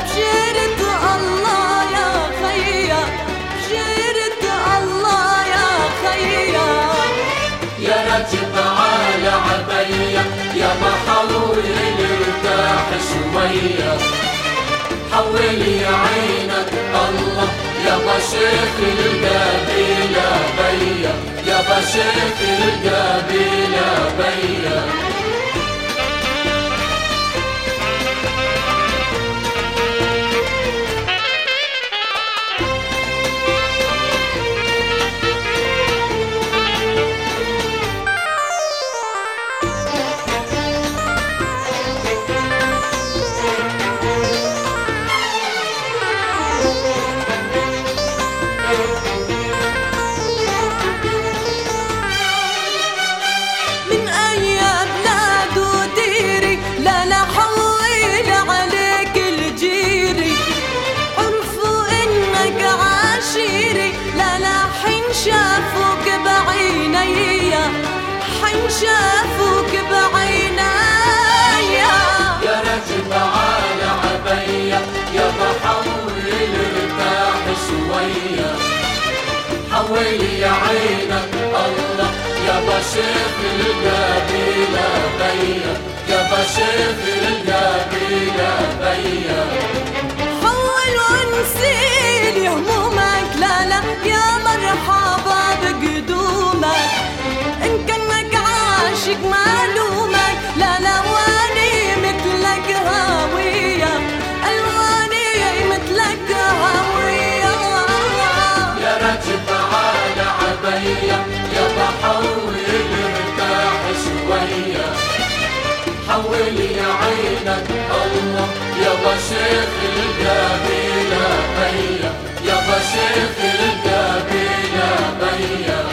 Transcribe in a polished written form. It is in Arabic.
بجيرة الله يا خيا، بجيرة الله يا خيا. يا رجل تعال عبية يا محول ارتاح شوية، حولي عينك الله يا بشيخ القبيلة بيا، يا بشيخ القبيلة بيا. شافوك بعيني، حين شافوك بعيني. يا رجل تعال عبية يا بحول ارتاح شوية، حولي عينك الله يا بشيخ القبيلة بيا، يا بشيخ القبيلة بيا. حول ونسيلي همومك، لا لا يا مرحبا بقدومك. إن كانك عاشق معلومك، لا لا واني مثلك هاوية، الواني مثلك هاوية. يا رجل تعال عبية يا بحول ارتاح شوية، حولي عينك الله يا بشيخ القبيلة بيا، يا بشيخ القبيلة بيا.